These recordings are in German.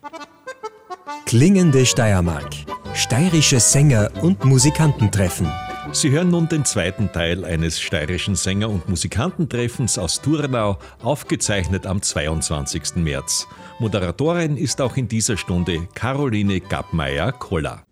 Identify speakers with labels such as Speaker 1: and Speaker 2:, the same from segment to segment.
Speaker 1: Klingende Steiermark. Steirische Sänger und Musikanten treffen.
Speaker 2: Sie hören nun den zweiten Teil eines steirischen Sänger- und Musikantentreffens aus Thurnau, aufgezeichnet am 22. März. Moderatorin ist auch in dieser Stunde Caroline Gappmeier-Koller.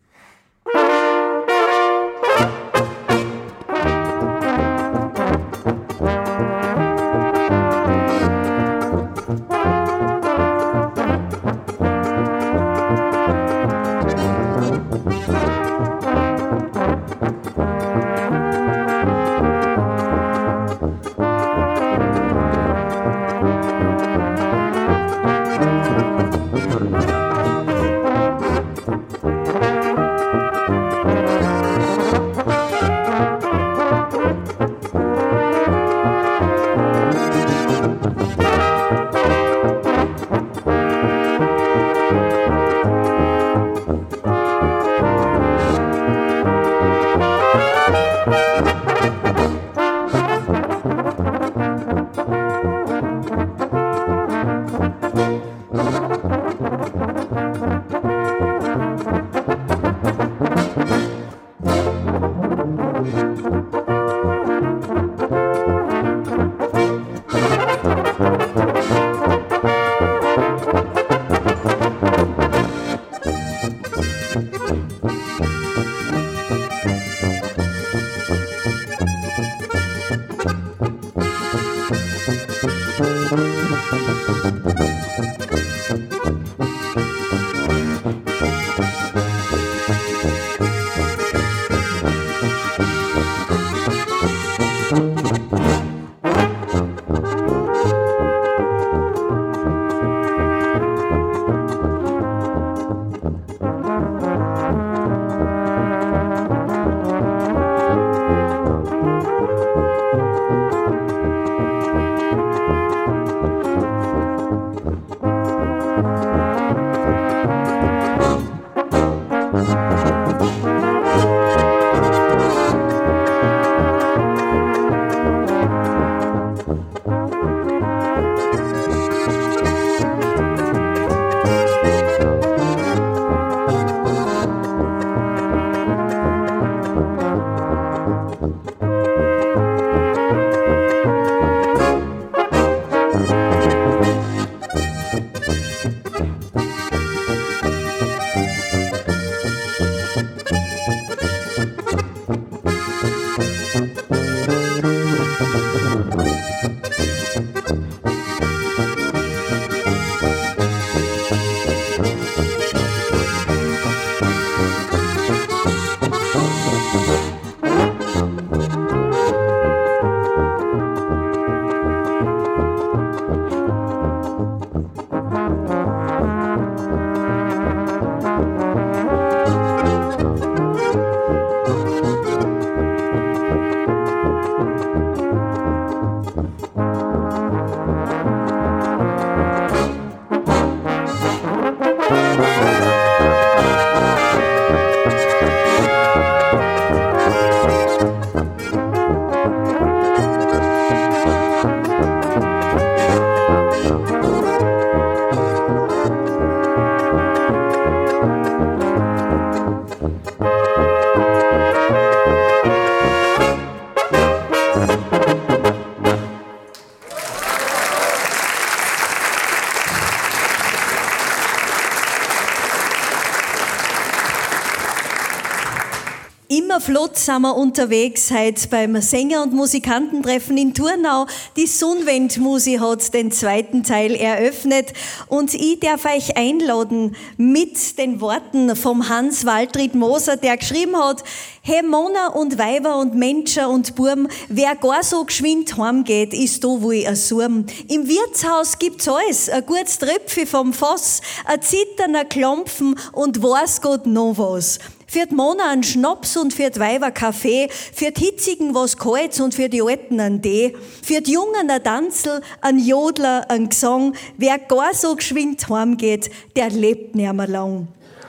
Speaker 3: Immer flott sind wir unterwegs heute beim Sänger- und Musikantentreffen in Thurnau. Die Sonnenwendmusi hat den zweiten Teil eröffnet und ich darf euch einladen mit den Worten vom Hans-Waltrid Moser, der geschrieben hat: Hey Männer und Weiber und Menschen und Burm, wer gar so geschwind heimgeht, ist da wohl ein Surm. Im Wirtshaus gibt's alles, ein gutes Tröpfchen vom Fass, ein Zittern, ein Klampfen und weiß Gott noch was. Für die Männer ein Schnaps und für die Weiber Kaffee, für die Hitzigen was Kaltes und für die Alten ein Tee, für die Jungen ein Tanzel, ein Jodler, ein Gesang. Wer gar so geschwind heimgeht, der lebt nicht mehr lang.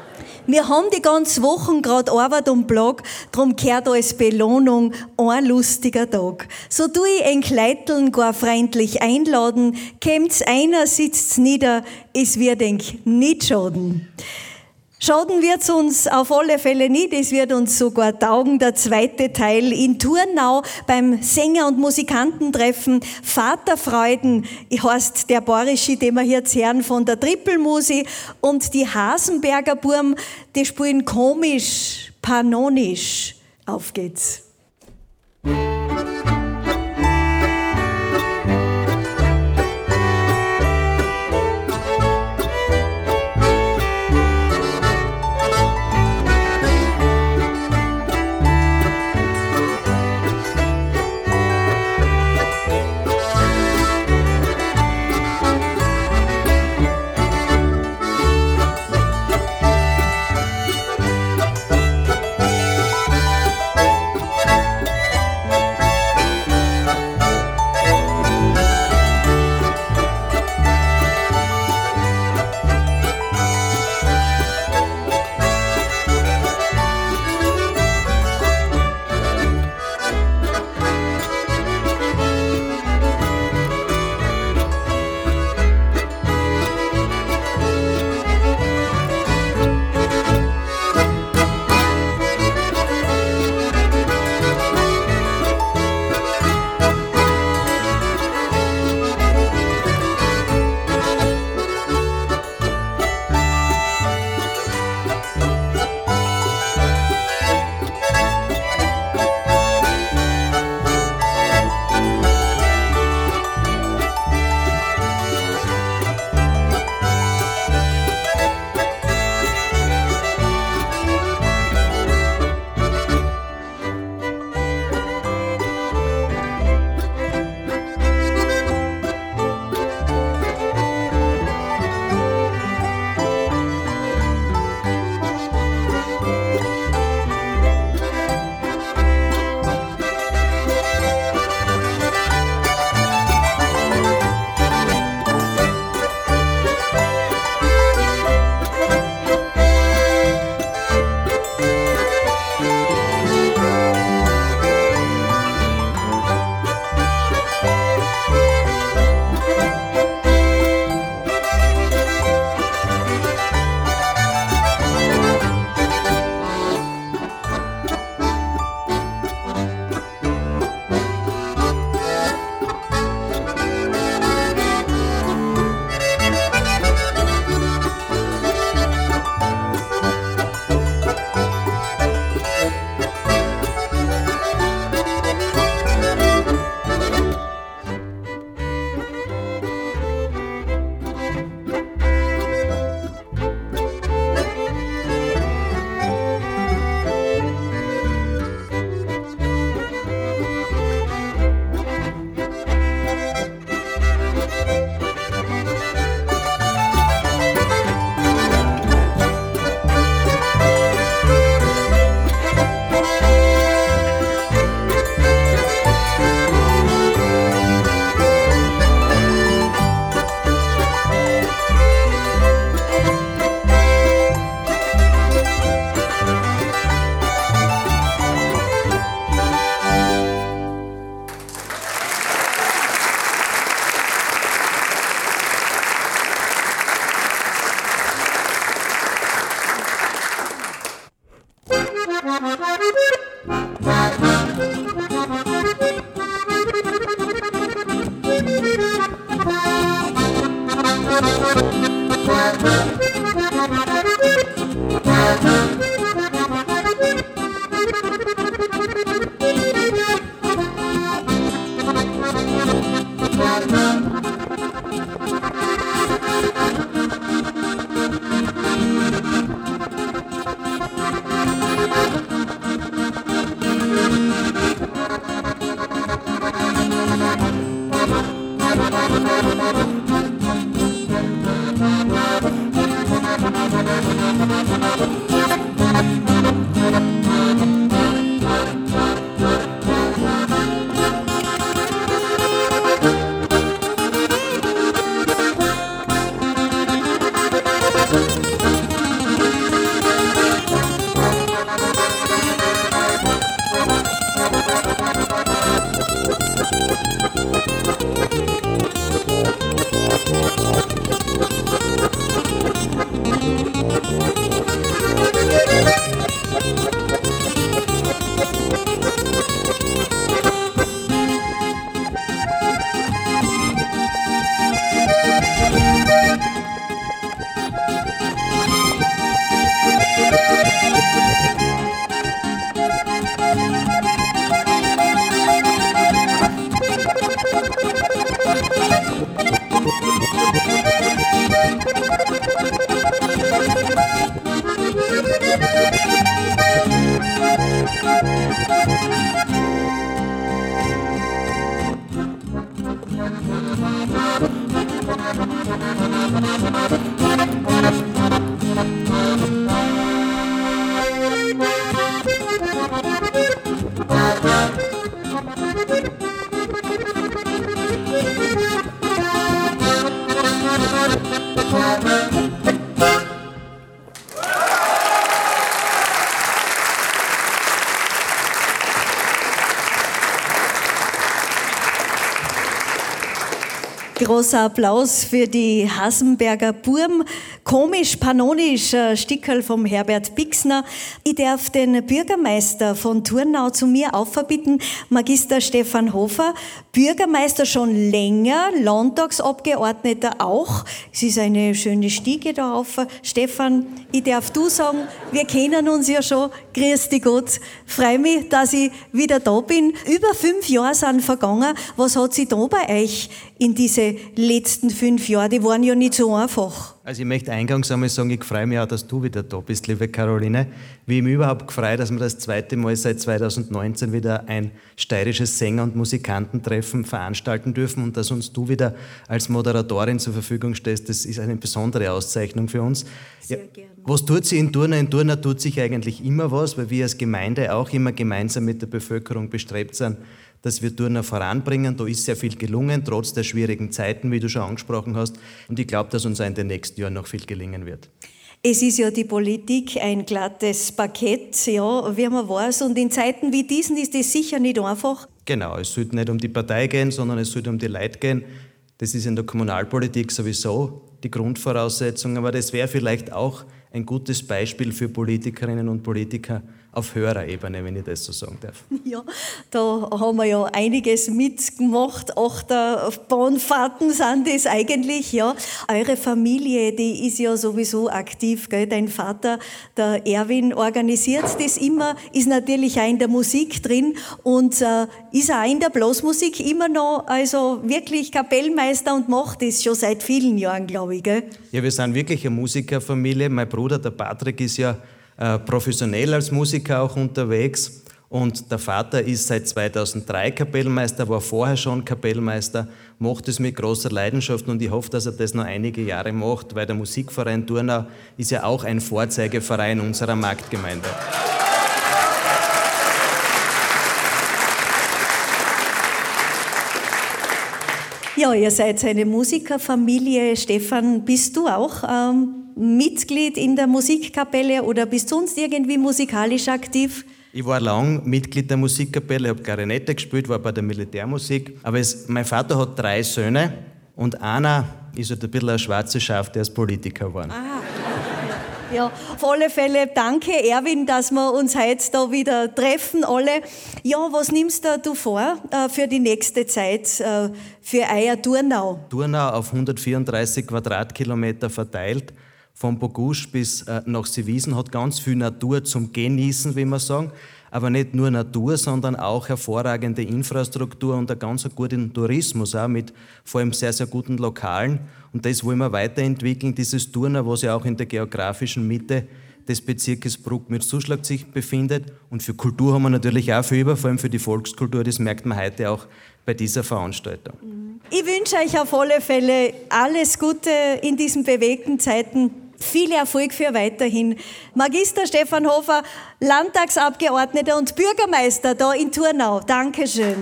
Speaker 3: Wir haben die ganze Woche gerade Arbeit und Blog, drum gehört als Belohnung ein lustiger Tag. So tu ich ein Kleideln gar freundlich einladen, kämmt's einer, sitzt's nieder, es wird denk nicht schaden. Schaden wird's uns auf alle Fälle nicht, es wird uns sogar taugen, der zweite Teil in Turnau beim Sänger- und Musikantentreffen Vaterfreuden, heißt der bayerische, den wir hier hören von der Trippelmusi, und die Hasenberger Burm, die spielen komisch, panonisch. Auf geht's. Großer Applaus für die Hasenberger Burm. Komisch, panonisch, Stickerl vom Herbert Bixner. Ich darf den Bürgermeister von Turnau zu mir aufverbitten, Magister Stefan Hofer. Bürgermeister schon länger, Landtagsabgeordneter auch. Es ist eine schöne Stiege da rauf. Stefan, ich darf du sagen, wir kennen uns ja schon. Grüß dich Gott. Freue mich, dass ich wieder da bin. Über 5 Jahre sind vergangen. Was hat sich da bei euch in diese letzten 5 Jahre? Die waren ja nicht so einfach.
Speaker 4: Also ich möchte eingangs einmal sagen, ich freue mich auch, dass du wieder da bist, liebe Caroline. Wie ich mich überhaupt gefreut, dass wir das zweite Mal seit 2019 wieder ein steirisches Sänger- und Musikantentreffen veranstalten dürfen und dass uns du wieder als Moderatorin zur Verfügung stehst, das ist eine besondere Auszeichnung für uns.
Speaker 3: Sehr gerne.
Speaker 4: Was tut sich in Turnau? In Turnau tut sich eigentlich immer was, weil wir als Gemeinde auch immer gemeinsam mit der Bevölkerung bestrebt sind, dass wir Turnau voranbringen. Da ist sehr viel gelungen, trotz der schwierigen Zeiten, wie du schon angesprochen hast. Und ich glaube, dass uns auch in den nächsten Jahren noch viel gelingen wird.
Speaker 3: Es ist ja die Politik ein glattes Parkett, ja, wie man weiß. Und in Zeiten wie diesen ist es sicher nicht einfach.
Speaker 4: Genau, es sollte nicht um die Partei gehen, sondern es sollte um die Leute gehen. Das ist in der Kommunalpolitik sowieso die Grundvoraussetzung. Aber das wäre vielleicht auch ein gutes Beispiel für Politikerinnen und Politiker auf höherer Ebene, wenn ich das so sagen darf.
Speaker 3: Ja, da haben wir ja einiges mitgemacht. 8 Bahnfahrten sind das eigentlich, ja. Eure Familie, die ist ja sowieso aktiv, gell? Dein Vater, der Erwin, organisiert das immer, ist natürlich auch in der Musik drin und ist auch in der Blasmusik immer noch, also wirklich Kapellmeister und macht das schon seit vielen Jahren, glaube ich, gell?
Speaker 4: Ja, wir sind wirklich eine Musikerfamilie. Mein Bruder, der Patrick, ist ja professionell als Musiker auch unterwegs und der Vater ist seit 2003 Kapellmeister, war vorher schon Kapellmeister, macht es mit großer Leidenschaft und ich hoffe, dass er das noch einige Jahre macht, weil der Musikverein Turnau ist ja auch ein Vorzeigeverein unserer Marktgemeinde.
Speaker 3: Ja, ihr seid eine Musikerfamilie. Stefan, bist du auch Mitglied in der Musikkapelle oder bist du sonst irgendwie musikalisch aktiv?
Speaker 4: Ich war lang Mitglied der Musikkapelle, habe Klarinette gespielt, war bei der Militärmusik. Aber mein Vater hat 3 Söhne und einer ist halt ein bisschen ein schwarzes Schaf, der ist Politiker geworden.
Speaker 3: Ah. Ja, auf alle Fälle danke, Erwin, dass wir uns heute da wieder treffen, alle. Ja, was nimmst du vor für die nächste Zeit, für euer Turnau?
Speaker 4: Turnau auf 134 Quadratkilometer verteilt, von Bogusch bis nach Seewiesen, hat ganz viel Natur zum Genießen, wie wir sagen. Aber nicht nur Natur, sondern auch hervorragende Infrastruktur und einen ganz guten Tourismus, auch mit vor allem sehr, sehr guten Lokalen. Und das wollen wir weiterentwickeln, dieses Turnau, was ja auch in der geografischen Mitte des Bezirkes Bruck mit Zuschlag sich befindet. Und für Kultur haben wir natürlich auch viel über, vor allem für die Volkskultur, das merkt man heute auch bei dieser Veranstaltung.
Speaker 3: Ich wünsche euch auf alle Fälle alles Gute in diesen bewegten Zeiten. Viel Erfolg für weiterhin. Magister Stefan Hofer, Landtagsabgeordneter und Bürgermeister da in Turnau. Dankeschön.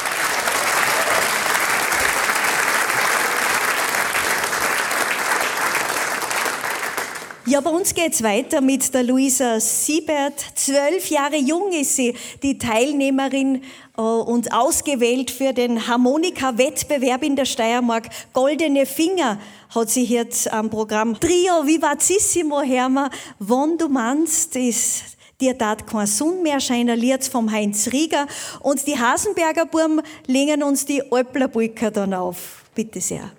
Speaker 3: Ja, bei uns geht's weiter mit der Luisa Siebert. 12 Jahre jung ist sie, die Teilnehmerin und ausgewählt für den Harmonika-Wettbewerb in der Steiermark. Goldene Finger hat sie jetzt am Programm. Trio Vivacissimo, Hermer, wann du meinst, ist dir tat kein Sonn mehr scheinen, Lied vom Heinz Rieger. Und die Hasenberger Burm legen uns die Alpler-Polka dann auf. Bitte sehr.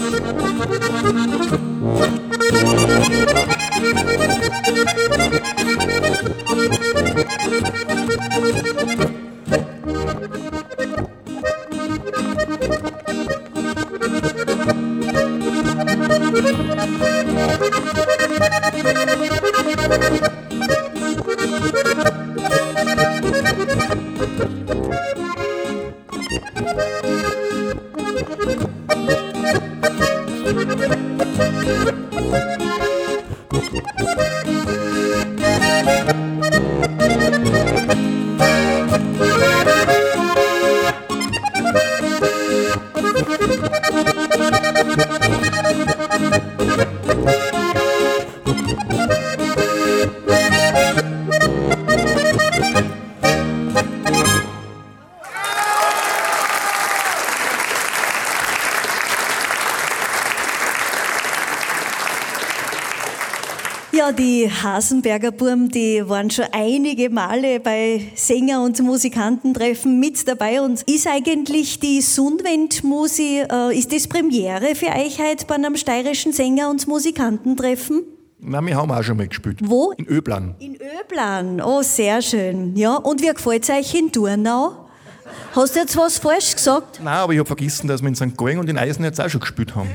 Speaker 3: Ja, die Hasenberger Burm, die waren schon einige Male bei Sänger- und Musikantentreffen mit dabei. Und ist eigentlich die Sundwend-Musi, ist das Premiere für euch heute bei einem steirischen Sänger- und Musikantentreffen?
Speaker 5: Nein, wir haben auch schon mal gespielt.
Speaker 3: Wo?
Speaker 5: In Öblan.
Speaker 3: In Öblan, oh sehr schön. Ja, und wie gefällt es euch in Turnau? Hast du jetzt was falsch gesagt?
Speaker 5: Nein, aber ich habe vergessen, dass wir in St. Gallen und in Eisenherz auch schon gespielt haben.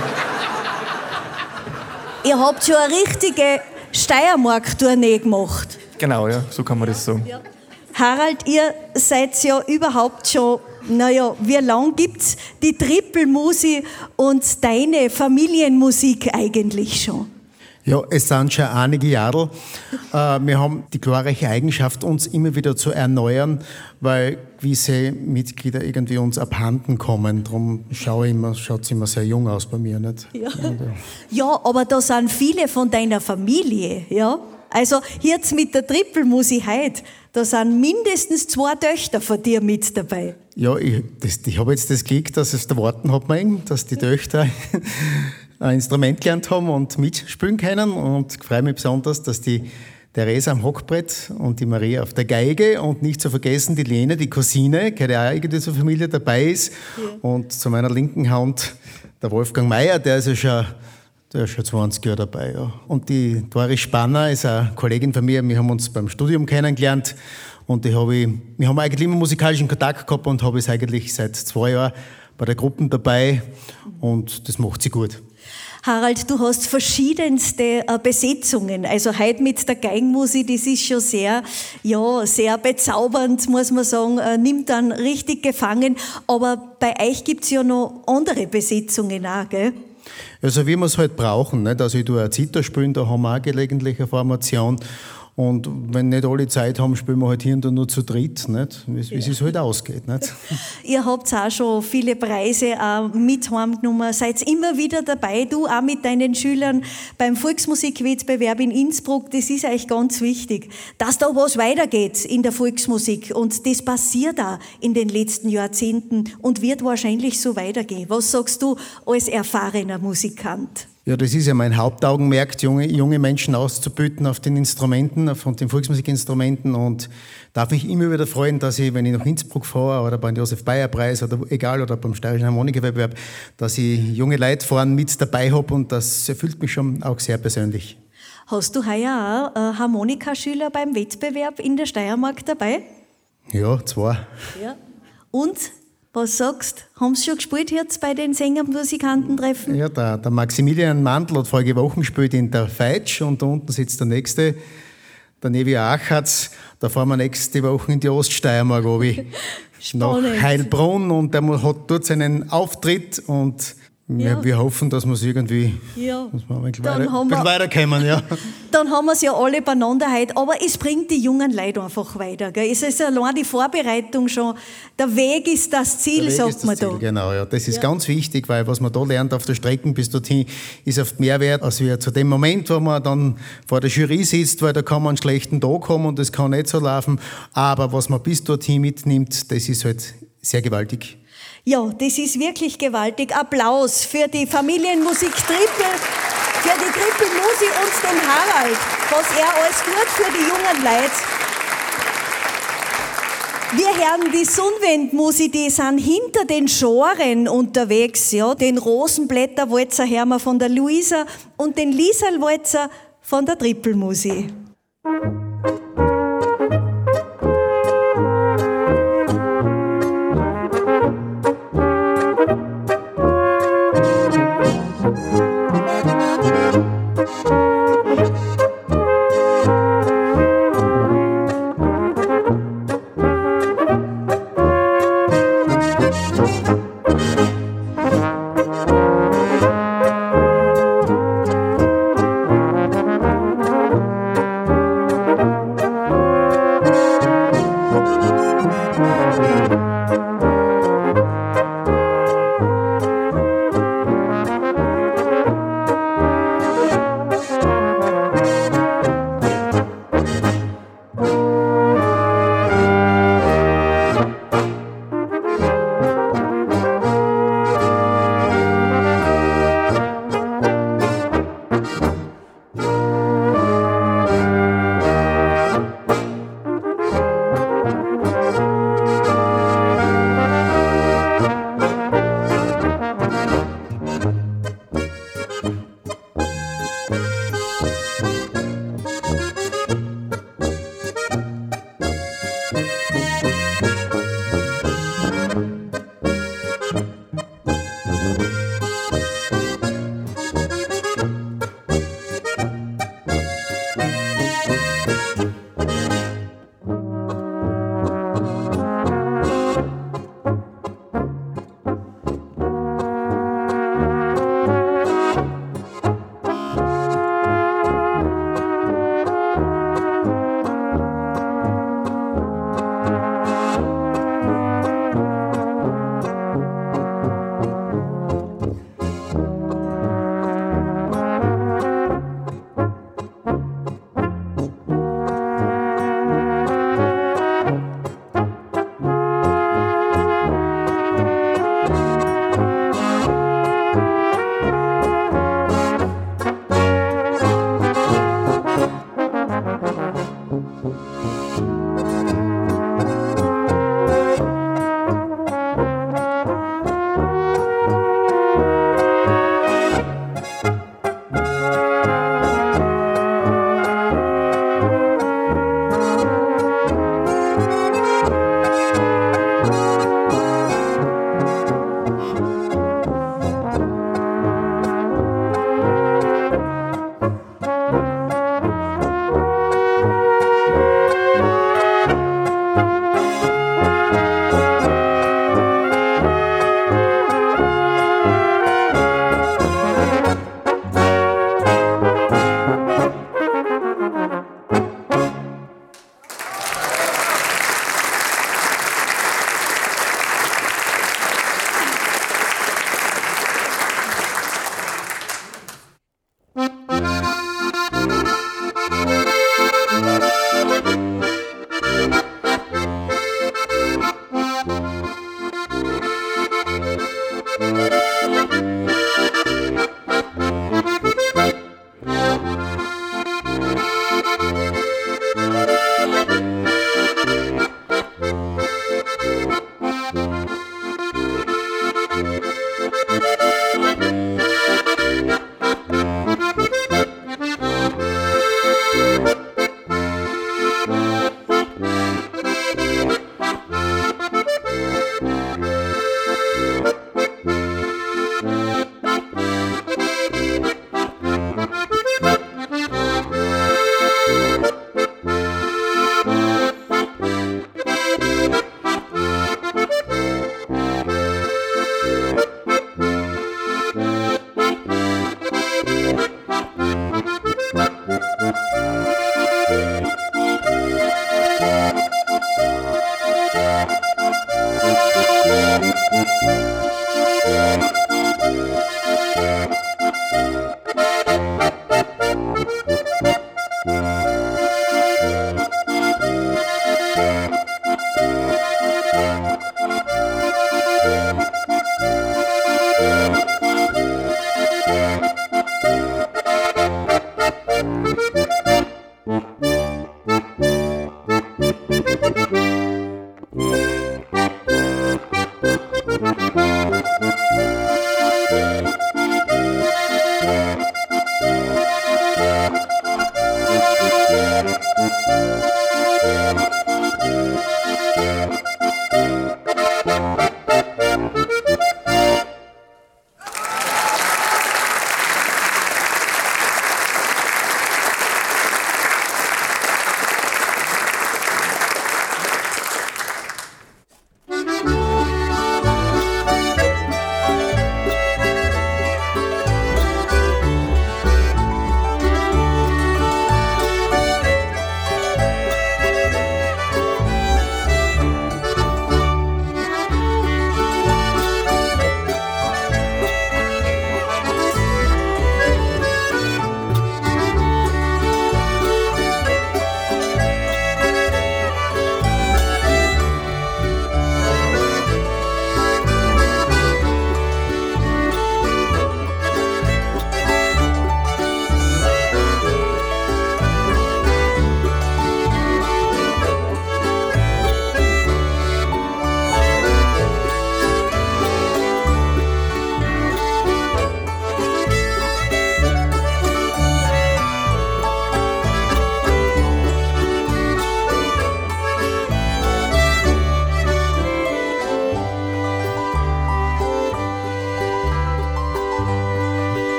Speaker 3: Ihr habt schon eine richtige Steiermark-Tournee gemacht.
Speaker 5: Genau, ja, so kann man das sagen.
Speaker 3: Ja. Harald, ihr seid ja überhaupt schon, wie lang gibt's die Trippelmusi und deine Familienmusik eigentlich schon?
Speaker 6: Ja, es sind schon einige Jahre. Wir haben die glorreiche Eigenschaft, uns immer wieder zu erneuern, weil gewisse Mitglieder irgendwie uns abhanden kommen. Darum schaut es immer sehr jung aus bei mir. Nicht?
Speaker 3: Ja. Ja, aber da sind viele von deiner Familie. Ja? Also jetzt mit der Trippelmusi heute, da sind mindestens 2 Töchter von dir mit dabei.
Speaker 6: Ja, ich habe jetzt das Glück, dass es da warten hat, dass die Töchter ein Instrument gelernt haben und mitspielen können. Und ich freue mich besonders, dass die Theresa am Hockbrett und die Maria auf der Geige und nicht zu vergessen die Lene, die Cousine, die auch irgendwie zur Familie dabei ist. Ja. Und zu meiner linken Hand der Wolfgang Meier, der ist ja schon 20 Jahre dabei. Ja. Und die Doris Spanner ist eine Kollegin von mir, wir haben uns beim Studium kennengelernt und wir haben eigentlich immer musikalischen Kontakt gehabt und habe es eigentlich seit 2 Jahren bei der Gruppe dabei und das macht sie gut.
Speaker 3: Harald, du hast verschiedenste Besetzungen. Also heute mit der Geigenmusik, das ist schon sehr bezaubernd, muss man sagen, nimmt dann richtig gefangen. Aber bei euch gibt es ja noch andere Besetzungen auch, gell?
Speaker 6: Also wie wir es halt brauchen. Nicht? Also ich tue auch Zither spielen, da haben wir auch gelegentlich eine Formation. Und wenn nicht alle Zeit haben, spielen wir halt hier und da nur zu dritt, nicht? Wie es halt ausgeht. Nicht?
Speaker 3: Ihr habt auch schon viele Preise mit heimgenommen, seid immer wieder dabei, du auch mit deinen Schülern beim Volksmusikwettbewerb in Innsbruck. Das ist euch ganz wichtig, dass da was weitergeht in der Volksmusik. Und das passiert auch in den letzten Jahrzehnten und wird wahrscheinlich so weitergehen. Was sagst du als erfahrener Musikant?
Speaker 6: Ja, das ist ja mein Hauptaugenmerk, junge Menschen auszubilden auf den Instrumenten, auf den Volksmusikinstrumenten und darf mich immer wieder freuen, dass ich, wenn ich nach Innsbruck fahre oder beim Josef-Bayer-Preis oder egal oder beim Steirischen Harmonikawettbewerb, dass ich junge Leute vorne mit dabei habe und das erfüllt mich schon auch sehr persönlich.
Speaker 3: Hast du heuer auch Harmonikaschüler beim Wettbewerb in der Steiermark dabei?
Speaker 6: Ja, 2.
Speaker 3: Ja. Und? Was sagst du? Haben sie schon gespielt jetzt bei den Sänger- und Musikantentreffen?
Speaker 6: Ja, der Maximilian Mandl hat vorige Woche gespielt in der Feitsch und da unten sitzt der Nächste, der Nevi Achatz. Da fahren wir nächste Woche in die Oststeiermark nach Heilbronn und der hat dort seinen Auftritt und wir hoffen, dass wir es irgendwie weiterkommen. Ja.
Speaker 3: Dann haben wir es ja alle beieinander heute, aber es bringt die jungen Leute einfach weiter. Gell? Es ist allein die Vorbereitung schon, der Weg ist das Ziel, sagt man da.
Speaker 6: Genau, ja. Das ist ganz wichtig, weil was man da lernt auf der Strecke bis dorthin, ist oft mehr wert, als wir zu dem Moment, wo man dann vor der Jury sitzt, weil da kann man einen schlechten Tag haben und das kann nicht so laufen, aber was man bis dorthin mitnimmt, das ist halt sehr gewaltig.
Speaker 3: Ja, das ist wirklich gewaltig. Applaus für die Familienmusik Trippel, für die Trippelmusi und den Harald, was er alles tut für die jungen Leute. Wir hören die Sonnenwendmusik, die sind hinter den Schoren unterwegs. Ja? Den Rosenblätterwalzer hören wir von der Luisa und den Lieserlwalzer von der Trippelmusi.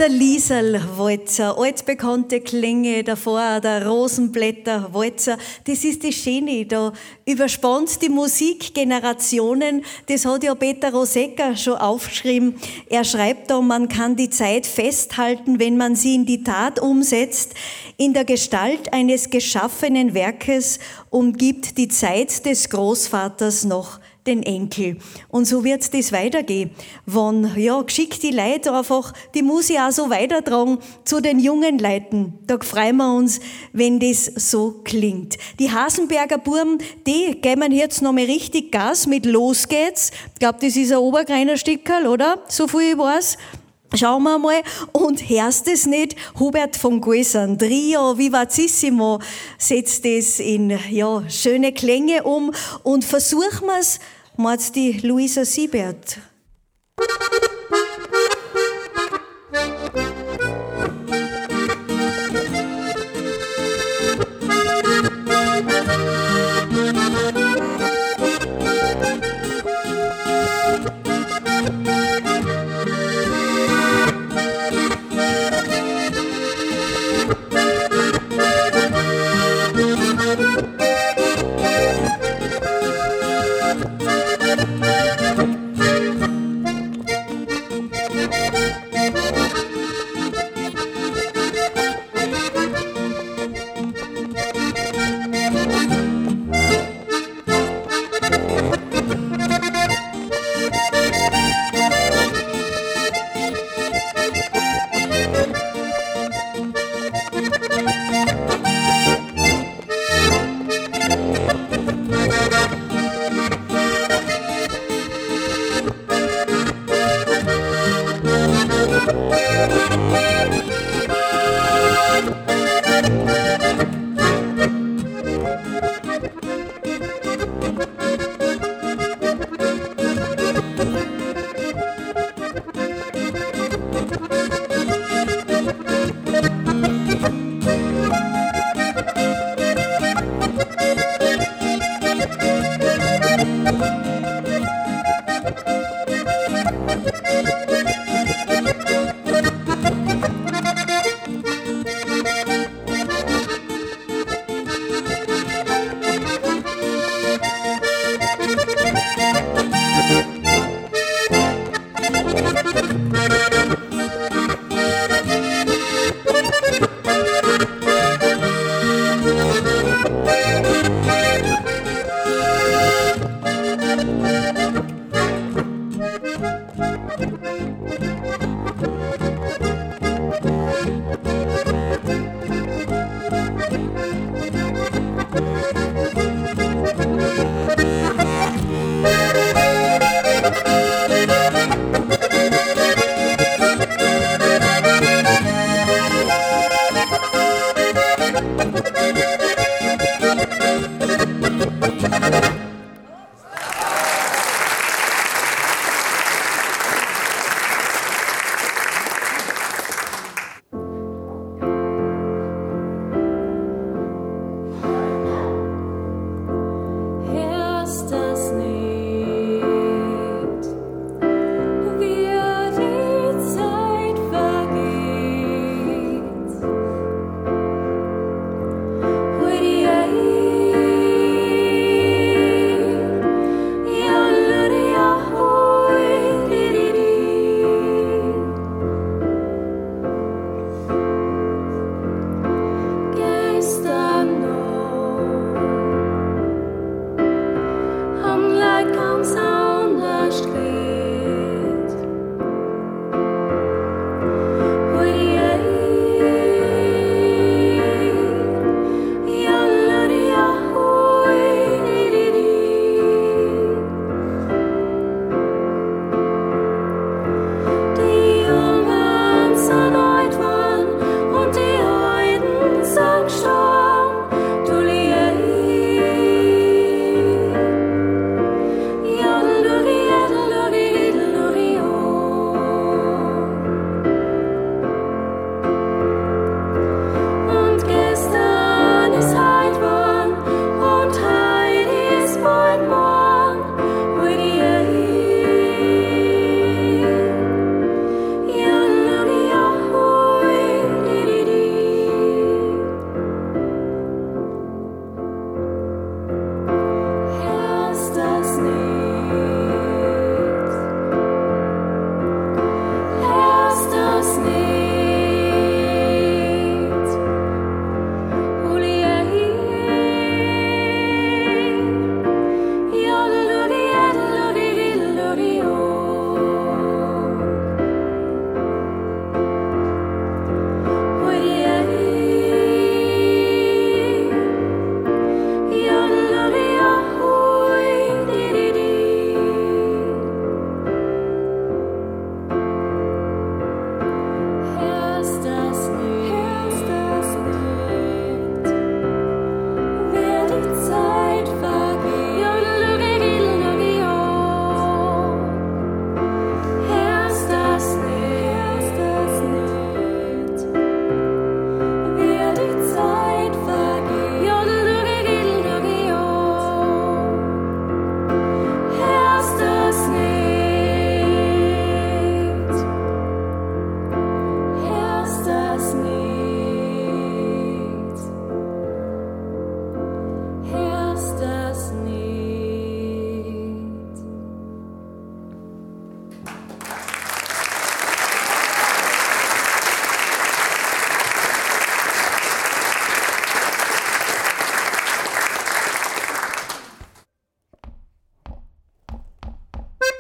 Speaker 3: Der Liesl-Walzer, altbekannte Klänge, davor der Rosenblätter-Walzer, das ist das Schöne, da überspannt die Musik Generationen, das hat ja Peter Rosegger schon aufgeschrieben. Er schreibt da, man kann die Zeit festhalten, wenn man sie in die Tat umsetzt, in der Gestalt eines geschaffenen Werkes umgibt die Zeit des Großvaters noch den Enkel. Und so wird das weitergehen. Wenn, ja, geschickt die Leute einfach die Musik auch so weitertragen zu den jungen Leuten. Da freuen wir uns, wenn das so klingt. Die Hasenberger Burm, die geben jetzt noch mal richtig Gas mit Los geht's. Ich glaube, das ist ein Obergreiner Stickerl, oder? So viel ich weiß. Schauen wir mal. Und hörst es nicht? Hubert von Goisern, Trio Vivacissimo, setzt das in, ja, schöne Klänge um und versuchen wir es, macht die Luisa Siebert.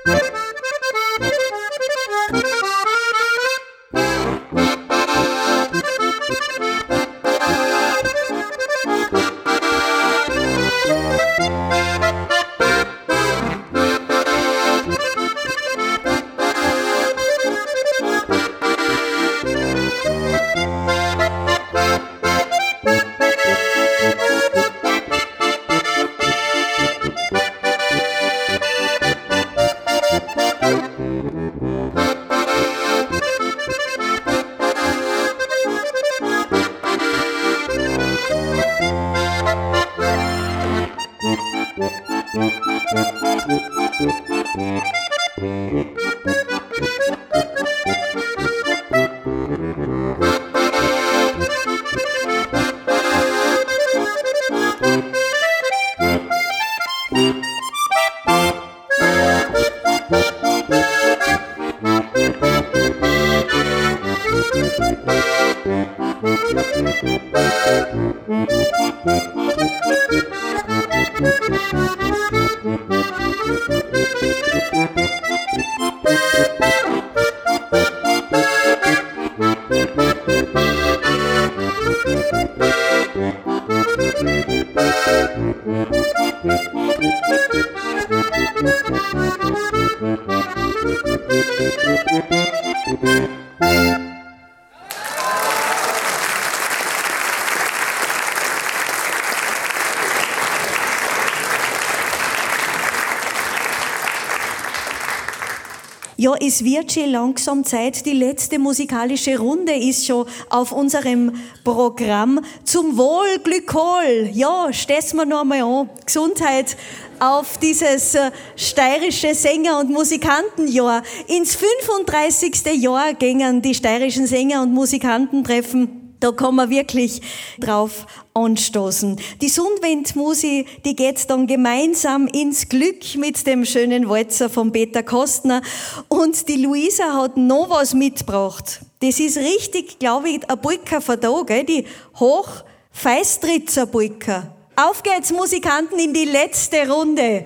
Speaker 3: Ja, es wird schon langsam Zeit. Die letzte musikalische Runde ist schon auf unserem Programm. Zum Wohl, Glykol. Ja, steh's mir noch einmal an. Gesundheit auf dieses steirische Sänger- und Musikantenjahr. Ins 35. Jahr gingen die steirischen Sänger- und Musikantentreffen. Da kann man wirklich drauf anstoßen. Die Sundwendmusi, die geht dann gemeinsam ins Glück mit dem schönen Walzer von Peter Kostner. Und die Luisa hat noch was mitgebracht. Das ist richtig, glaube ich, ein Polka von da, gell? Die Hochfeistritzer Polka. Auf geht's, Musikanten, in die letzte Runde.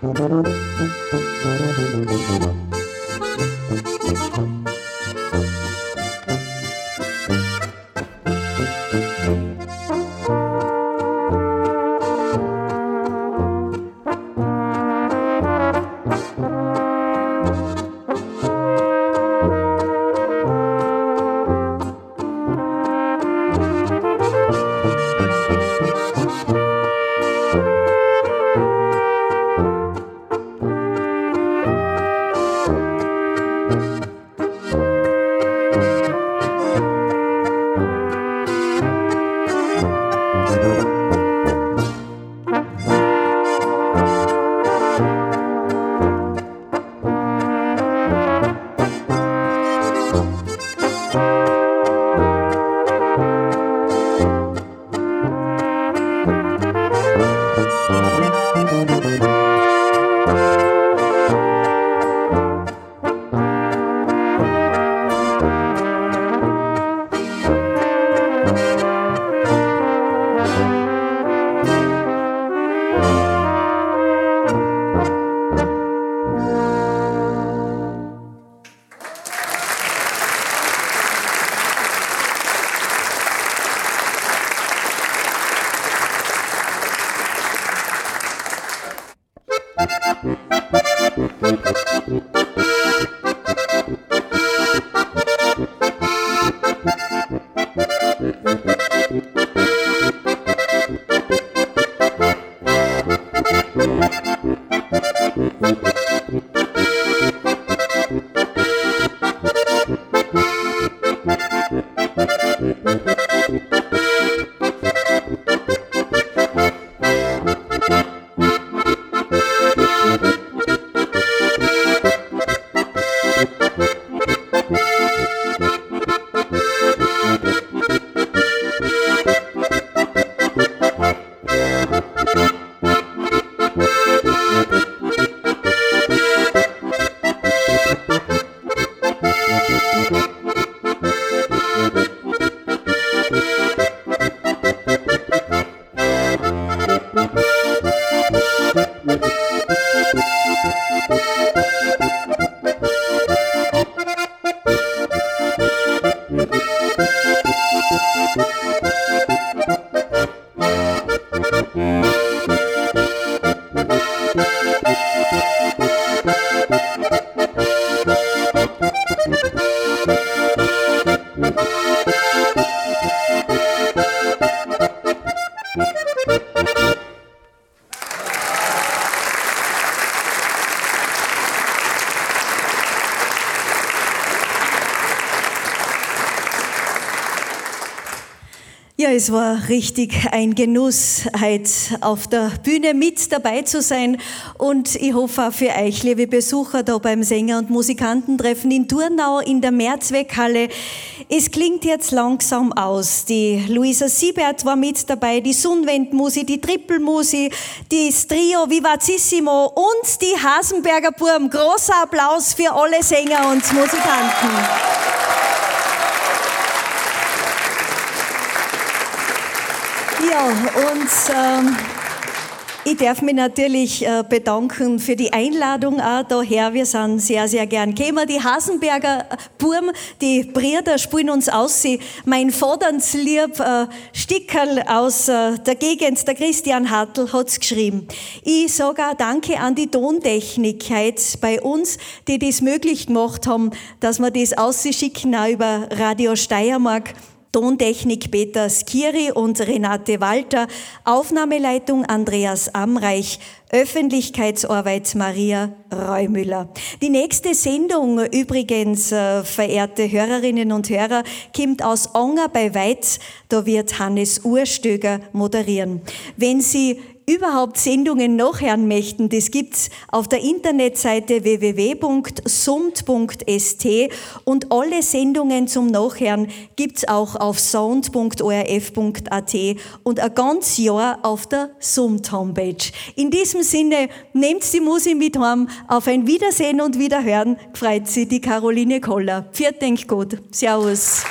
Speaker 3: Ja, es war richtig ein Genuss, heute auf der Bühne mit dabei zu sein. Und ich hoffe auch für euch, liebe Besucher, da beim Sänger- und Musikantentreffen in Turnau in der Mehrzweckhalle. Es klingt jetzt langsam aus. Die Luisa Siebert war mit dabei, die Sonnwendmusi, die Trippelmusi, das Trio Vivacissimo und die Hasenberger Burm. Großer Applaus für alle Sänger und Musikanten. Ja, und ich darf mich natürlich bedanken für die Einladung auch daher. Wir sind sehr, sehr gern gekommen. Die Hasenberger Burm, die Brüder spielen uns aus. Mein Vaternslieb Stickerl aus der Gegend, der Christian Hartl, hat's geschrieben. Ich sage auch Danke an die Tontechnik heute bei uns, die das möglich gemacht haben, dass wir das ausschicken auch über Radio Steiermark. Tontechnik Peter Skiri und Renate Walter, Aufnahmeleitung Andreas Amreich, Öffentlichkeitsarbeit Maria Reumüller. Die nächste Sendung übrigens, verehrte Hörerinnen und Hörer, kommt aus Anger bei Weiz. Da wird Hannes Urstöger moderieren. Wenn Sie überhaupt Sendungen nachhören möchten, das gibt's auf der Internetseite www.sumt.st und alle Sendungen zum Nachhören gibt's auch auf sound.orf.at und ein ganzes Jahr auf der Sumt Homepage. In diesem Sinne, nehmt die Musik mit heim, auf ein Wiedersehen und Wiederhören, freut sich die Caroline Koller. Vielen Dank gut. Servus.